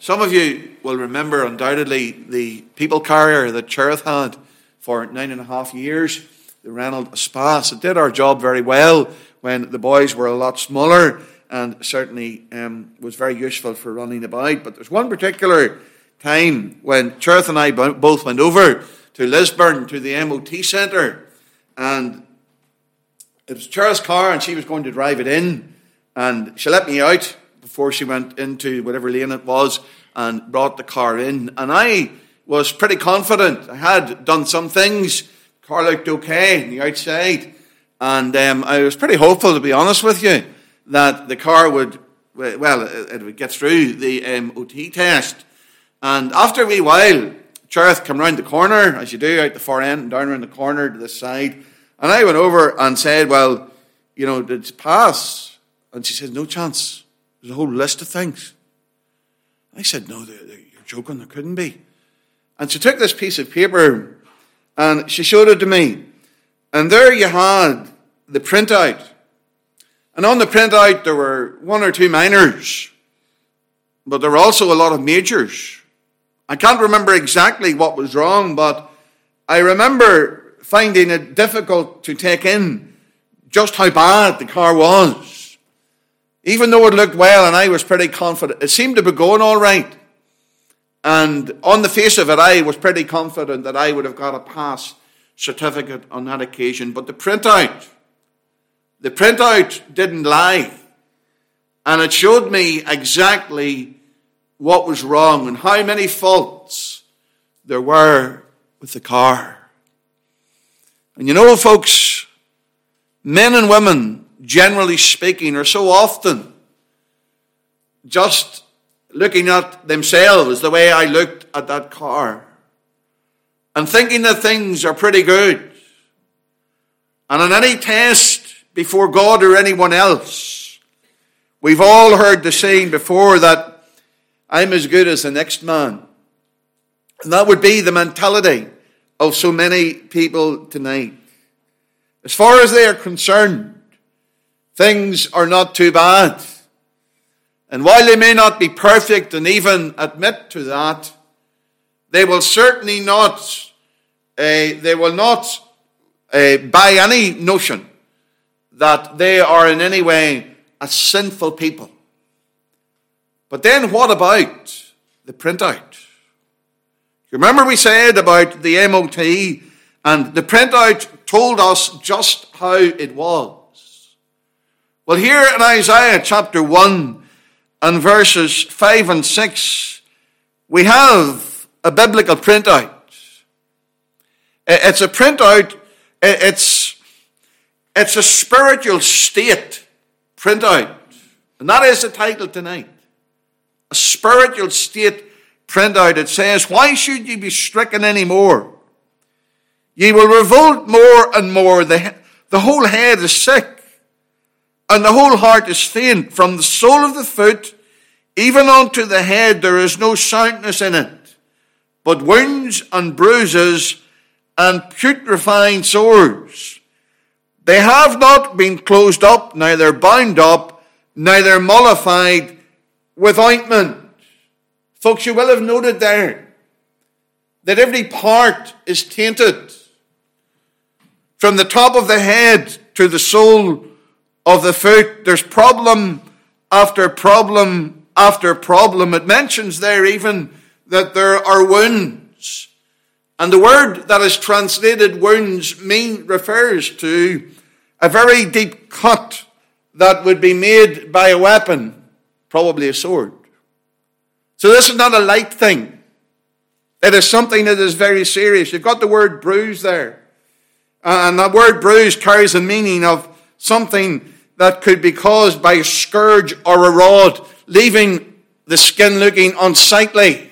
Some of you will remember undoubtedly the people carrier that Cherith had for 9.5 years, the Renault Espace. It did our job very well when the boys were a lot smaller, and certainly was very useful for running about. But there's one particular time when Cherith and I both went over to Lisburn to the MOT centre, and it was Cherith's car and she was going to drive it in, and she let me out before she went into whatever lane it was and brought the car in. And I was pretty confident. I had done some things. The car looked okay on the outside. And I was pretty hopeful, to be honest with you, that the car would get through the MOT test. And after a wee while, Cherith came round the corner, as you do, out the far end and down around the corner to the side. And I went over and said, well, did it pass? And she said, no chance. There's a whole list of things. I said, no, you're joking, there couldn't be. And she took this piece of paper and she showed it to me. And there you had the printout. And on the printout there were 1 or 2 minors, but there were also a lot of majors. I can't remember exactly what was wrong, but I remember finding it difficult to take in just how bad the car was. Even though it looked well and I was pretty confident, it seemed to be going all right. And on the face of it, I was pretty confident that I would have got a pass certificate on that occasion. But the printout didn't lie. And it showed me exactly what was wrong and how many faults there were with the car. And folks, men and women, generally speaking, are so often just looking at themselves the way I looked at that car and thinking that things are pretty good. And on any test before God or anyone else, we've all heard the saying before that I'm as good as the next man. And that would be the mentality of so many people tonight. As far as they are concerned, things are not too bad. And while they may not be perfect and even admit to that, they will certainly not, buy any notion that they are in any way a sinful people. But then what about the printout? Remember we said about the MOT, and the printout told us just how it was. Well, here in Isaiah chapter 1 and verses 5 and 6, we have a biblical printout. It's a printout, it's a spiritual state printout. And that is the title tonight. A spiritual state printout. It says, why should ye be stricken any more? Ye will revolt more and more. The whole head is sick, and the whole heart is faint. From the sole of the foot even unto the head there is no soundness in it, but wounds and bruises and putrefying sores. They have not been closed up, neither bound up, neither mollified with ointment. Folks, you will have noted there that every part is tainted. From the top of the head to the sole of the foot, there's problem after problem after problem. It mentions there even that there are wounds. And the word that is translated wounds refers to a very deep cut that would be made by a weapon, probably a sword. So this is not a light thing. It is something that is very serious. You've got the word bruise there. And that word bruise carries a meaning of something that could be caused by a scourge or a rod, leaving the skin looking unsightly.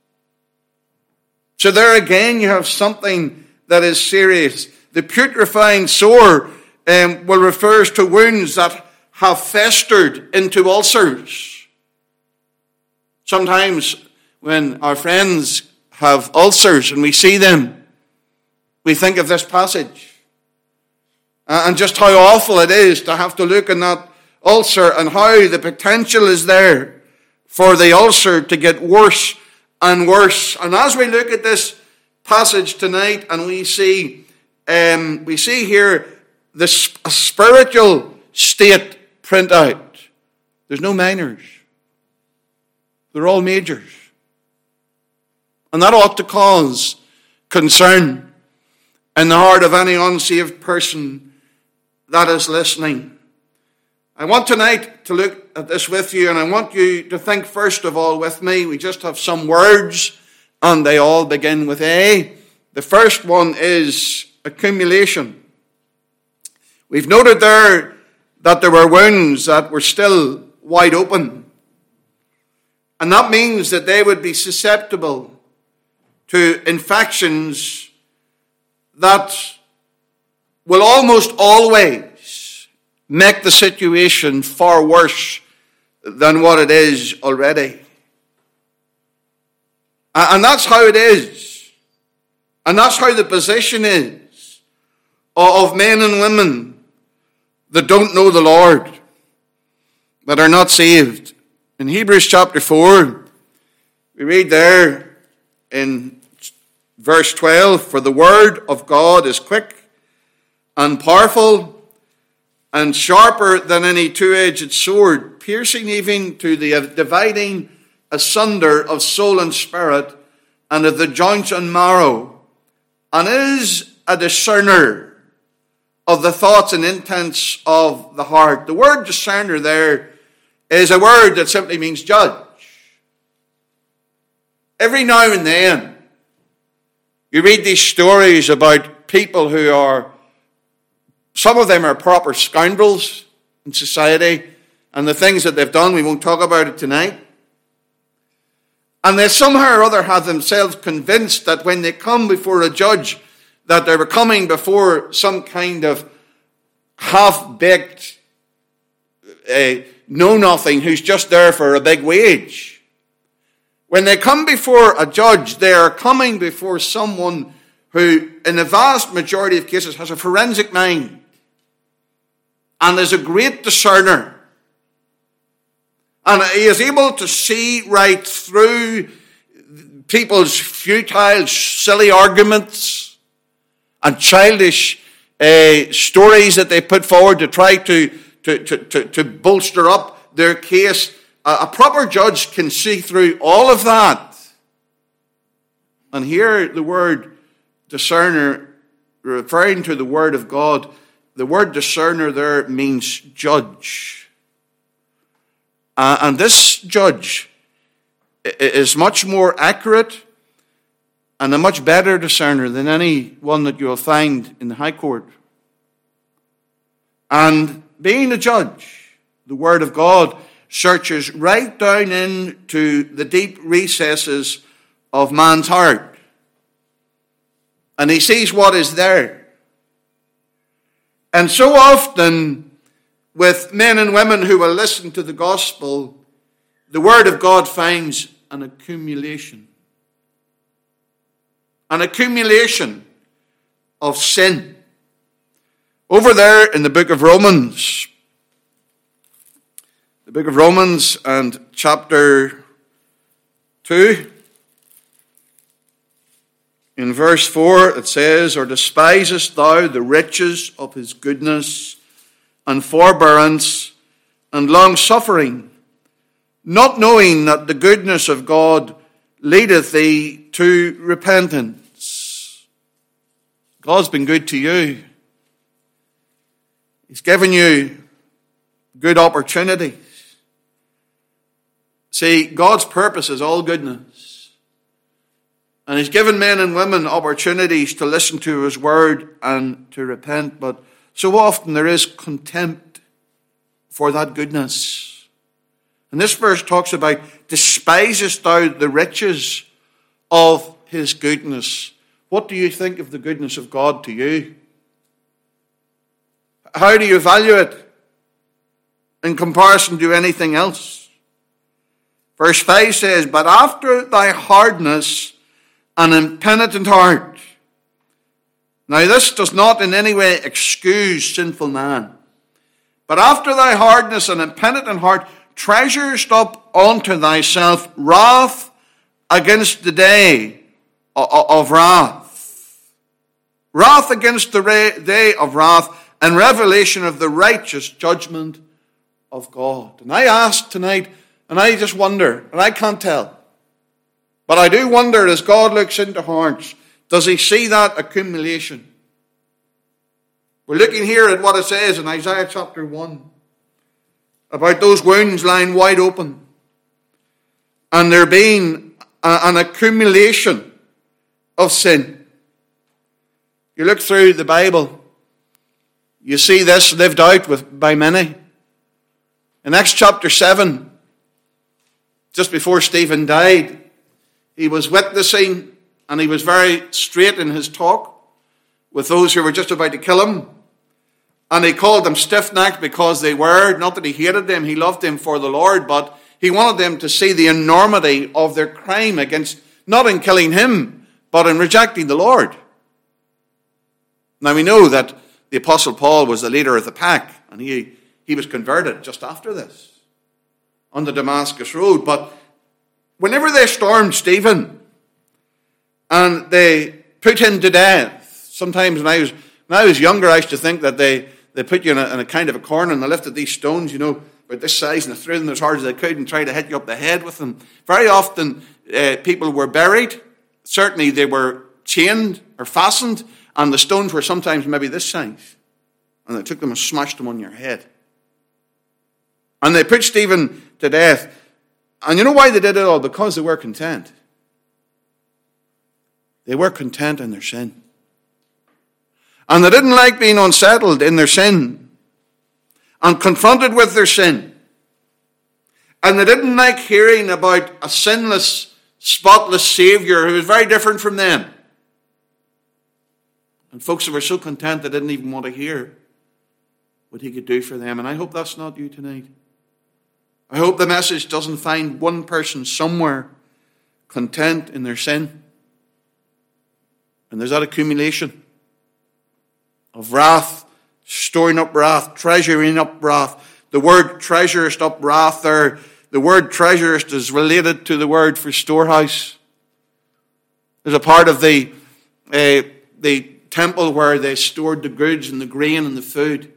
So there again you have something that is serious. The putrefying sore refers to wounds that have festered into ulcers. Sometimes when our friends have ulcers and we see them, we think of this passage and just how awful it is to have to look in that ulcer and how the potential is there for the ulcer to get worse and worse. And as we look at this passage tonight, and we see here the spiritual state printout. There's no minors. They're all majors. And that ought to cause concern in the heart of any unsaved person that is listening. I want tonight to look at this with you, and I want you to think first of all with me. We just have some words, and they all begin with A. The first one is accumulation. We've noted there that there were wounds that were still wide open. And that means that they would be susceptible to infections that will almost always make the situation far worse than what it is already. And that's how it is. And that's how the position is of men and women that don't know the Lord, that are not saved. In Hebrews chapter 4, we read there in verse 12, "For the word of God is quick and powerful and sharper than any two-edged sword, piercing even to the dividing asunder of soul and spirit, and of the joints and marrow, and is a discerner of the thoughts and intents of the heart." The word discerner there is a word that simply means judge. Every now and then, you read these stories about people who are, some of them are proper scoundrels in society, and the things that they've done, we won't talk about it tonight. And they somehow or other have themselves convinced that when they come before a judge, that they were coming before some kind of half-baked know-nothing who's just there for a big wage. When they come before a judge, they are coming before someone who, in the vast majority of cases, has a forensic mind and is a great discerner. And he is able to see right through people's futile, silly arguments and childish stories that they put forward to try to bolster up their case. A proper judge can see through all of that. And here the word discerner, referring to the word of God, the word discerner there means judge. And this judge is much more accurate and a much better discerner than any one that you'll find in the High Court. And being a judge, the Word of God searches right down into the deep recesses of man's heart. And he sees what is there. And so often, with men and women who will listen to the gospel, the Word of God finds an accumulation. An accumulation of sin. Over there in the book of Romans, and chapter 2, in verse 4 it says, "Or despisest thou the riches of his goodness and forbearance and long-suffering, not knowing that the goodness of God leadeth thee to repentance?" God's been good to you. He's given you good opportunities. See, God's purpose is all goodness. And He's given men and women opportunities to listen to His word and to repent. But so often there is contempt for that goodness. And this verse talks about, "Despisest thou the riches of His goodness?" What do you think of the goodness of God to you? How do you value it in comparison to anything else? Verse 5 says, "But after thy hardness and impenitent heart." Now this does not in any way excuse sinful man. "But after thy hardness and impenitent heart, treasurest up unto thyself wrath against the day of wrath. Wrath against the day of wrath, and revelation of the righteous judgment of God. And I ask tonight, and I just wonder, and I can't tell, but I do wonder, as God looks into hearts, does he see that accumulation? We're looking here at what it says in Isaiah chapter 1 about those wounds lying wide open and there being an accumulation of sin. You look through the Bible, you see this lived out by many. In Acts chapter 7, just before Stephen died, he was witnessing, and he was very straight in his talk with those who were just about to kill him. And he called them stiff-necked because they were. Not that he hated them, he loved them for the Lord, but he wanted them to see the enormity of their crime against, not in killing him, but in rejecting the Lord. Now we know that the Apostle Paul was the leader of the pack, and he was converted just after this on the Damascus road. But whenever they stormed Stephen and they put him to death, sometimes when I was younger, I used to think that they put you in a kind of a corner and they lifted these stones, about this size, and they threw them as hard as they could and tried to hit you up the head with them. Very often people were buried. Certainly they were chained or fastened, and the stones were sometimes maybe this size. And they took them and smashed them on your head. And they put Stephen to death. And you know why they did it all? Because they were content. They were content in their sin. And they didn't like being unsettled in their sin and confronted with their sin. And they didn't like hearing about a sinless, spotless Savior who was very different from them. And folks who were so content they didn't even want to hear what he could do for them. And I hope that's not you tonight. I hope the message doesn't find one person somewhere content in their sin. And there's that accumulation of wrath, storing up wrath, treasuring up wrath. The word treasurest up wrath there, the word treasurest is related to the word for storehouse. There's a part of the temple where they stored the goods and the grain and the food.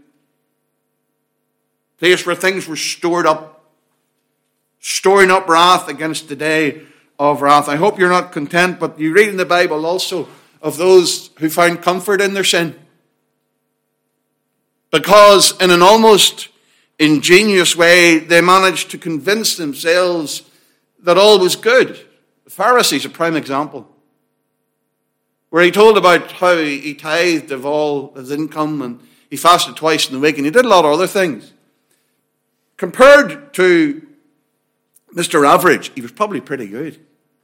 Place where things were stored up. Storing up wrath against the day of wrath. I hope you're not content, but you read in the Bible also of those who found comfort in their sin. Because in an almost ingenious way, they managed to convince themselves that all was good. The Pharisees, a prime example, where he told about how he tithed of all his income and he fasted twice in the week and he did a lot of other things. Compared to Mr. Average, he was probably pretty good.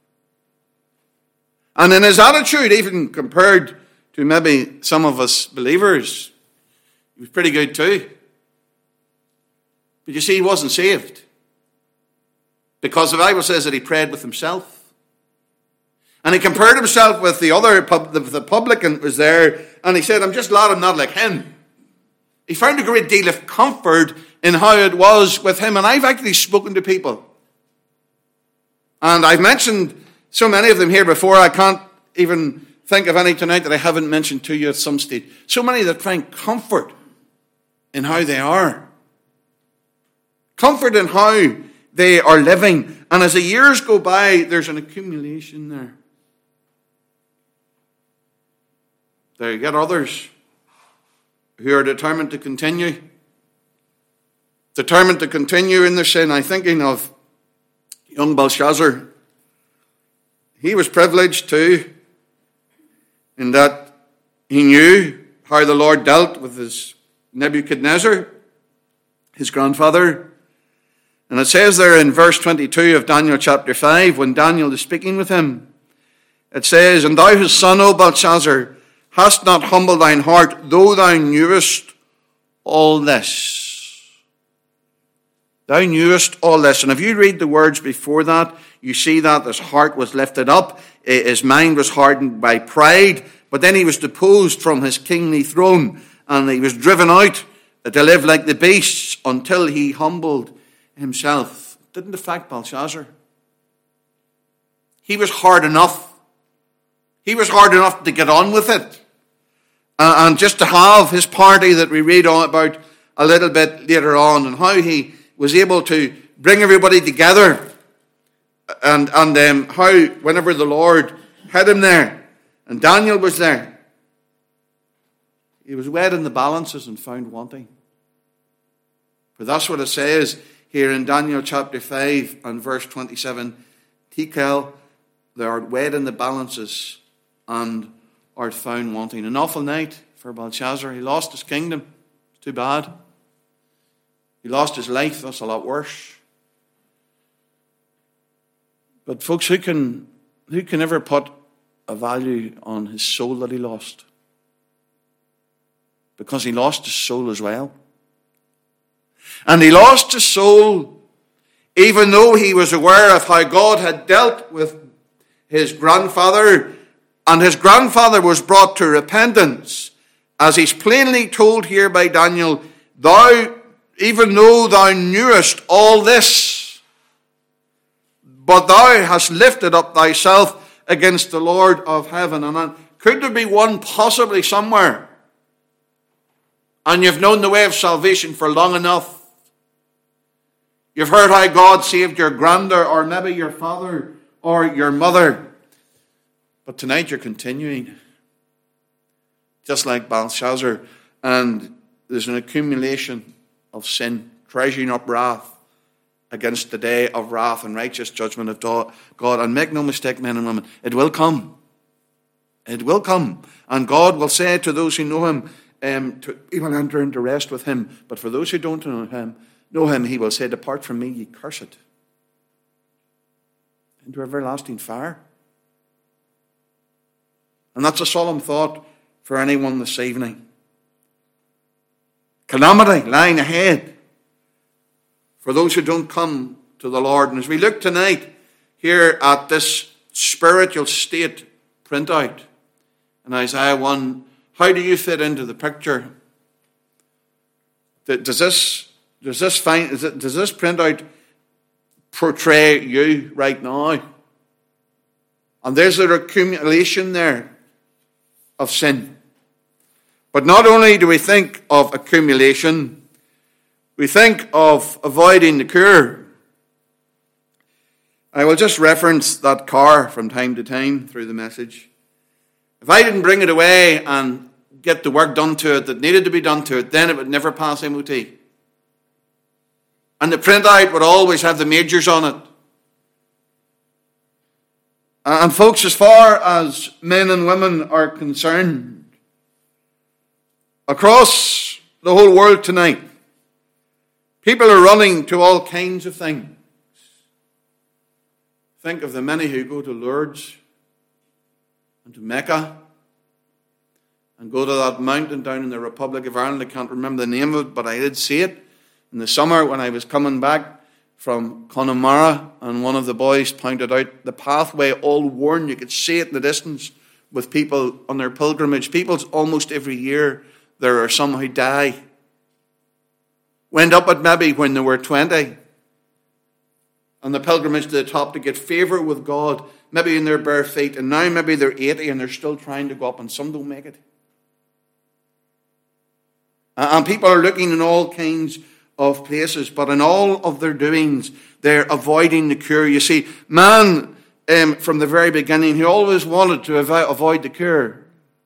And in his attitude, even compared to maybe some of us believers, he was pretty good too. But you see, he wasn't saved. Because the Bible says that he prayed with himself. And he compared himself with the publican was there, and he said, I'm just glad I'm not like him. He found a great deal of comfort in how it was with him. And I've actually spoken to people. And I've mentioned so many of them here before, I can't even think of any tonight that I haven't mentioned to you at some stage. So many that find comfort in how they are. Comfort in how they are living. And as the years go by, there's an accumulation there. There you get others who are determined to continue. Determined to continue in their sin. I'm thinking of young Belshazzar. He was privileged too, in that he knew how the Lord dealt with his Nebuchadnezzar, his grandfather. And it says there in verse 22 of Daniel chapter 5, when Daniel is speaking with him, it says, And thou his son, O Belshazzar, hast not humbled thine heart, though thou knewest all this. Thou knewest all this. And if you read the words before that, you see that his heart was lifted up, his mind was hardened by pride, but then he was deposed from his kingly throne, and he was driven out to live like the beasts until he humbled himself didn't affect Belshazzar. He was hard enough. He was hard enough to get on with it. And just to have his party that we read on about a little bit later on, and how he was able to bring everybody together, and how whenever the Lord had him there, and Daniel was there, he was weighed in the balances and found wanting. For that's what it says here in Daniel chapter 5 and verse 27. Tekel, thou art weighed in the balances and art found wanting. An awful night for Belshazzar. He lost his kingdom. It's too bad. He lost his life. That's a lot worse. But folks, who can ever put a value on his soul that he lost? Because he lost his soul as well. And he lost his soul even though he was aware of how God had dealt with his grandfather, and his grandfather was brought to repentance, as he's plainly told here by Daniel, thou, even though thou knewest all this, but thou hast lifted up thyself against the Lord of heaven. And could there be one possibly somewhere, and you've known the way of salvation for long enough? You've heard how God saved your grandmother, or maybe your father, or your mother. But tonight you're continuing, just like Belshazzar, and there's an accumulation of sin, treasuring up wrath against the day of wrath and righteous judgment of God. And make no mistake, men and women, it will come. It will come. And God will say to those who know him, he will enter into rest with him. But for those who don't know him, he will say, depart from me, ye cursed, into everlasting fire. And that's a solemn thought for anyone this evening. Calamity lying ahead for those who don't come to the Lord. And as we look tonight here at this spiritual state printout in Isaiah 1, how do you fit into the picture? Does this printout portray you right now? And there's an accumulation there of sin. But not only do we think of accumulation, we think of avoiding the cure. I will just reference that car from time to time through the message. If I didn't bring it away and get the work done to it that needed to be done to it, then it would never pass MOT. And the printout would always have the majors on it. And folks, as far as men and women are concerned, across the whole world tonight, people are running to all kinds of things. Think of the many who go to Lourdes and to Mecca and go to that mountain down in the Republic of Ireland. I can't remember the name of it, but I did see it in the summer when I was coming back from Connemara, and one of the boys pointed out the pathway all worn. You could see it in the distance with people on their pilgrimage. People almost every year, there are some who die. Went up it maybe when they were 20 on the pilgrimage to the top to get favour with God, maybe in their bare feet, and now maybe they're 80 and they're still trying to go up, and some don't make it. And people are looking in all kinds of places, but in all of their doings, they're avoiding the cure. You see, man, from the very beginning, he always wanted to avoid the cure.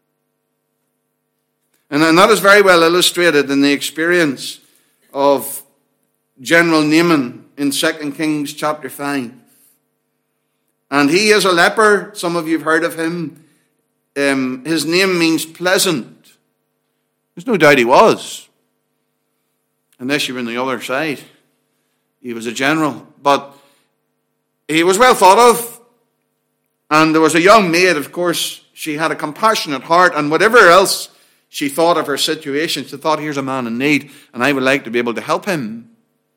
And that is very well illustrated in the experience of General Naaman in 2 Kings chapter 5. And he is a leper. Some of you have heard of him. His name means pleasant. There's no doubt he was. Unless you were on the other side. He was a general. But he was well thought of. And there was a young maid, of course. She had a compassionate heart. And whatever else she thought of her situation, she thought, here's a man in need, and I would like to be able to help him.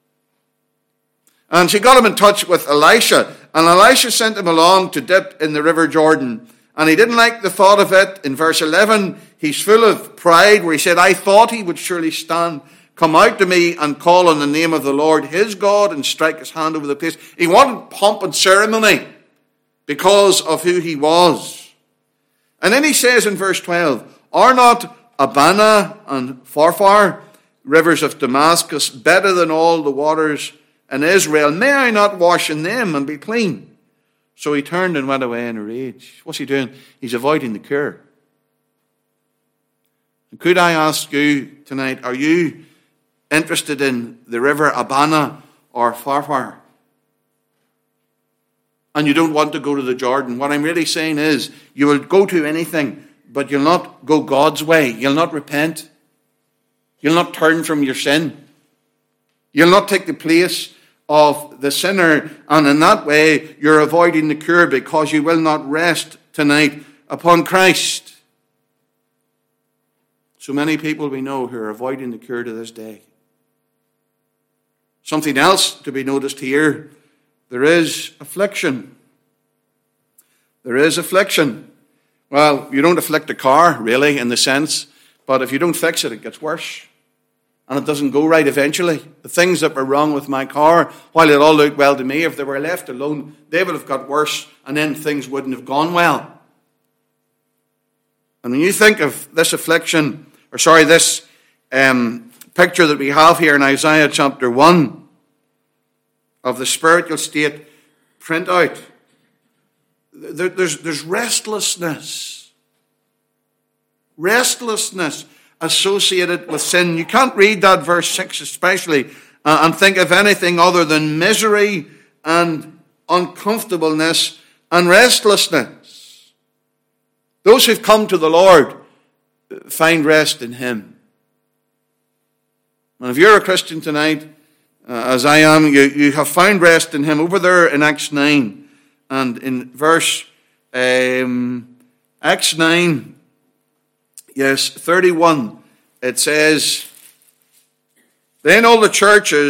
And she got him in touch with Elisha. And Elisha sent him along to dip in the river Jordan. And he didn't like the thought of it. In verse 11, he's full of pride, where he said, I thought he would surely stand come out to me and call on the name of the Lord his God and strike his hand over the place. He wanted pomp and ceremony because of who he was. And then he says in verse 12, are not Abana and Pharpar, rivers of Damascus, better than all the waters in Israel? May I not wash in them and be clean? So he turned and went away in a rage. What's he doing? He's avoiding the cure. And could I ask you tonight, are you interested in the river Abana or Pharpar? And you don't want to go to the Jordan? What I'm really saying is, you will go to anything, but you'll not go God's way. You'll not repent. You'll not turn from your sin. You'll not take the place of the sinner, and in that way you're avoiding the cure because you will not rest tonight upon Christ. So many people we know who are avoiding the cure to this day. Something else to be noticed here, there is affliction. There is affliction. Well, you don't afflict a car, really, in the sense, but if you don't fix it, it gets worse. And it doesn't go right eventually. The things that were wrong with my car, while it all looked well to me, if they were left alone, they would have got worse, and then things wouldn't have gone well. And when you think of this affliction, this picture that we have here in Isaiah chapter 1 of the spiritual state print out, there's restlessness. Restlessness associated with sin. You can't read that verse 6 especially and think of anything other than misery and uncomfortableness and restlessness. Those who've come to the Lord find rest in him. And if you're a Christian tonight, as I am, you have found rest in him. Over there in Acts 9 and in verse Acts 9, 31, it says, Then had all the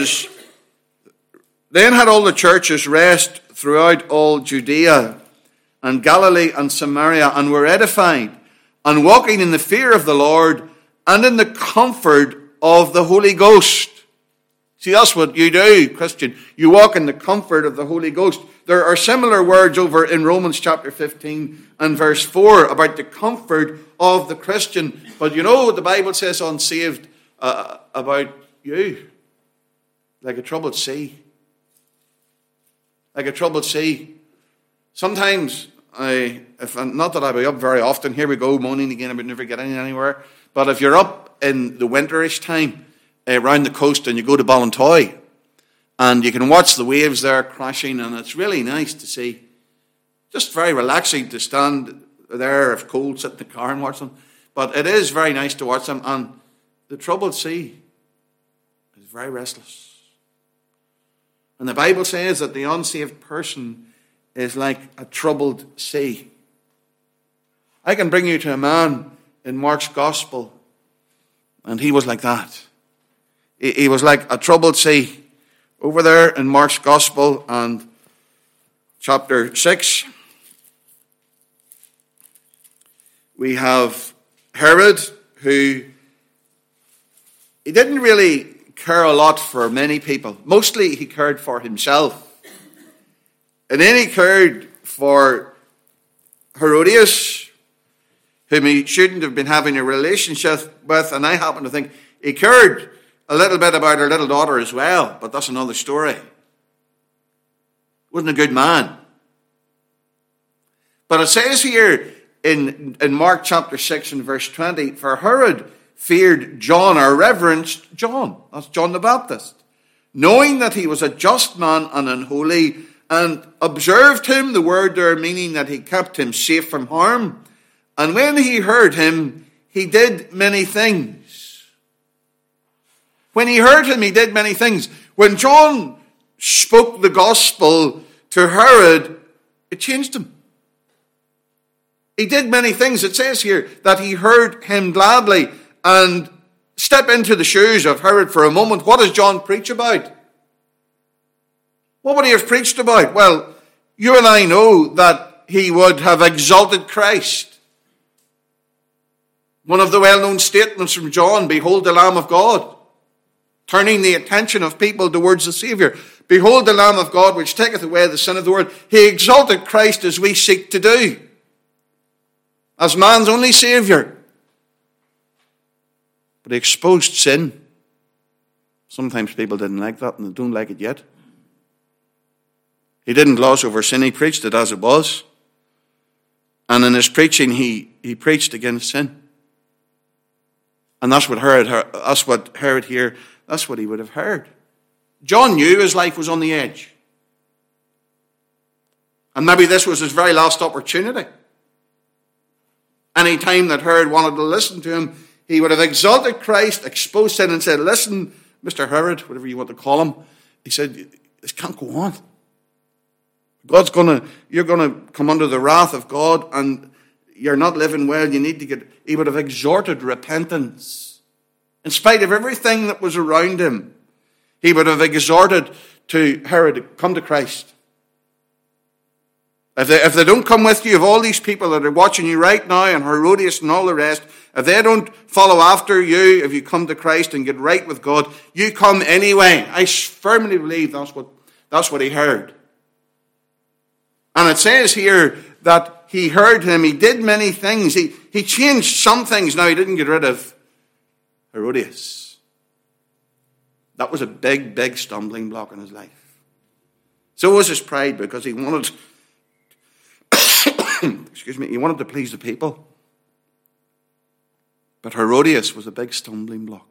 churches rest throughout all Judea and Galilee and Samaria, and were edified, and walking in the fear of the Lord and in the comfort of the Holy Ghost. See, that's what you do, Christian. You walk in the comfort of the Holy Ghost. There are similar words over in Romans chapter 15 and verse 4 about the comfort of the Christian. But you know what the Bible says unsaved about you? Like a troubled sea. Like a troubled sea. Sometimes, not that I'll be up very often, here we go, moaning again, I would never get anywhere. But if you're up in the winterish time, around the coast, and you go to Ballintoy, and you can watch the waves there crashing, and it's really nice to see. Just very relaxing to stand there, if cold, sit in the car and watch them. But it is very nice to watch them, and the troubled sea is very restless. And the Bible says that the unsaved person is like a troubled sea. I can bring you to a man in Mark's Gospel, and he was like that. He was like a troubled sea. Over there in Mark's Gospel and chapter 6, we have Herod, who he didn't really care a lot for many people. Mostly he cared for himself. And then he cared for Herodias, whom he shouldn't have been having a relationship with. And I happen to think he cared a little bit about her little daughter as well, but that's another story. Wasn't a good man. But it says here in Mark chapter 6 and verse 20, for Herod feared John, or reverenced John, that's John the Baptist, knowing that he was a just man and unholy, and observed him, the word there meaning that he kept him safe from harm. And when he heard him, he did many things. When he heard him, he did many things. When John spoke the gospel to Herod, it changed him. He did many things. It says here that he heard him gladly. And step into the shoes of Herod for a moment. What does John preach about? What would he have preached about? Well, you and I know that he would have exalted Christ. One of the well-known statements from John, behold the Lamb of God. turning the attention of people towards the Saviour. Behold the Lamb of God, which taketh away the sin of the world. He exalted Christ as we seek to do, as man's only Saviour. But he exposed sin. Sometimes people didn't like that, and they don't like it yet. He didn't gloss over sin. He preached it as it was. And in his preaching, he preached against sin. And that's what Herod here, that's what he would have heard. John knew his life was on the edge. And maybe this was his very last opportunity. Any time that Herod wanted to listen to him, he would have exalted Christ, exposed sin, and said, listen, Mr. Herod, whatever you want to call him, he said, this can't go on. You're going to come under the wrath of God, and you're not living well. He would have exhorted repentance. In spite of everything that was around him, he would have exhorted to Herod to come to Christ. If they don't come with you, of all these people that are watching you right now, and Herodias and all the rest, if they don't follow after you, if you come to Christ and get right with God, you come anyway. I firmly believe that's what he heard. And it says here that he heard him. He did many things. He changed some things. Now, he didn't get rid of Herodias. That was a big, big stumbling block in his life. So was his pride, because he wanted he wanted to please the people. But Herodias was a big stumbling block.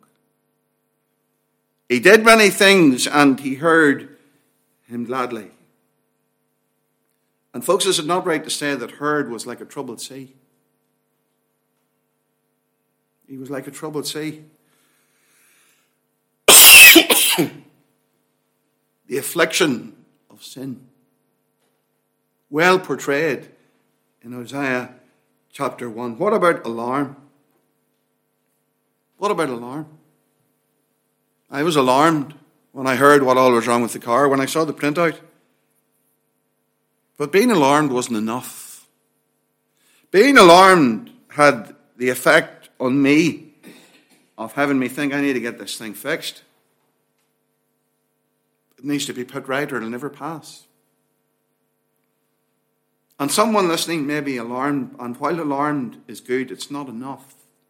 He did many things, and he heard him gladly. And folks, is it not right to say that Herod was like a troubled sea? He was like a troubled sea. The affliction of sin. Well portrayed in Hosea chapter 1. What about alarm? What about alarm? I was alarmed when I heard what all was wrong with the car, when I saw the printout. But being alarmed wasn't enough. Being alarmed had the effect on me of having me think, I need to get this thing fixed. It needs to be put right or it'll never pass. And someone listening may be alarmed, and while alarmed is good, it's not enough.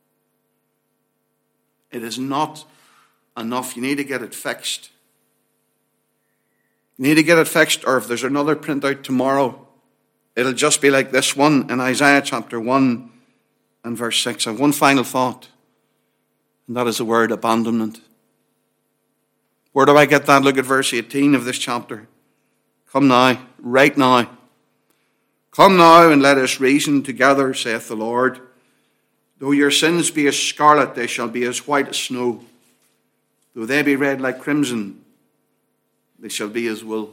It is not enough. You need to get it fixed. You need to get it fixed, or if there's another printout tomorrow, it'll just be like this one in Isaiah chapter 1 and verse 6. I have one final thought, and that is the word abandonment. Where do I get that? Look at verse 18 of this chapter. Come now, right now. Come now and let us reason together, saith the Lord. Though your sins be as scarlet, they shall be as white as snow. Though they be red like crimson, they shall be as wool.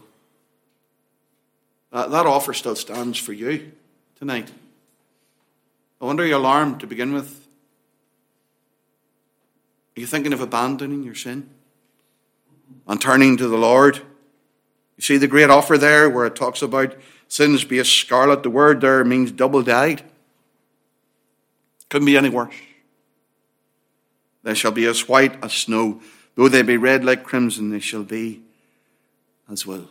That offer still stands for you tonight. I wonder, are you alarmed to begin with? Are you thinking of abandoning your sin and turning to the Lord? You see the great offer there where it talks about sins be as scarlet. The word there means double-dyed. Couldn't be any worse. They shall be as white as snow. Though they be red like crimson, they shall be as wool.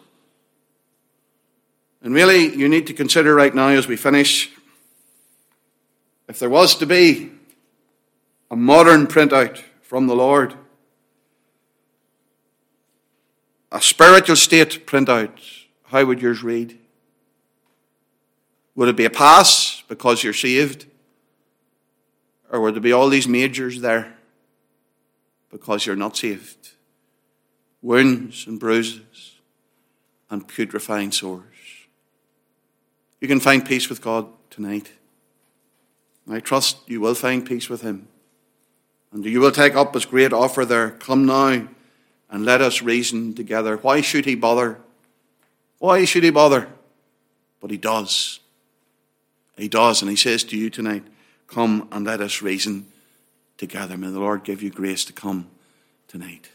And really, you need to consider right now as we finish, if there was to be a modern printout from the Lord, a spiritual state printout, how would yours read? Would it be a pass because you're saved? Or would there be all these majors there because you're not saved? Wounds and bruises and putrefying sores. You can find peace with God tonight. I trust you will find peace with him. And you will take up his great offer there. Come now and let us reason together. Why should he bother? Why should he bother? But he does. He does, and he says to you tonight, come and let us reason together. May the Lord give you grace to come tonight.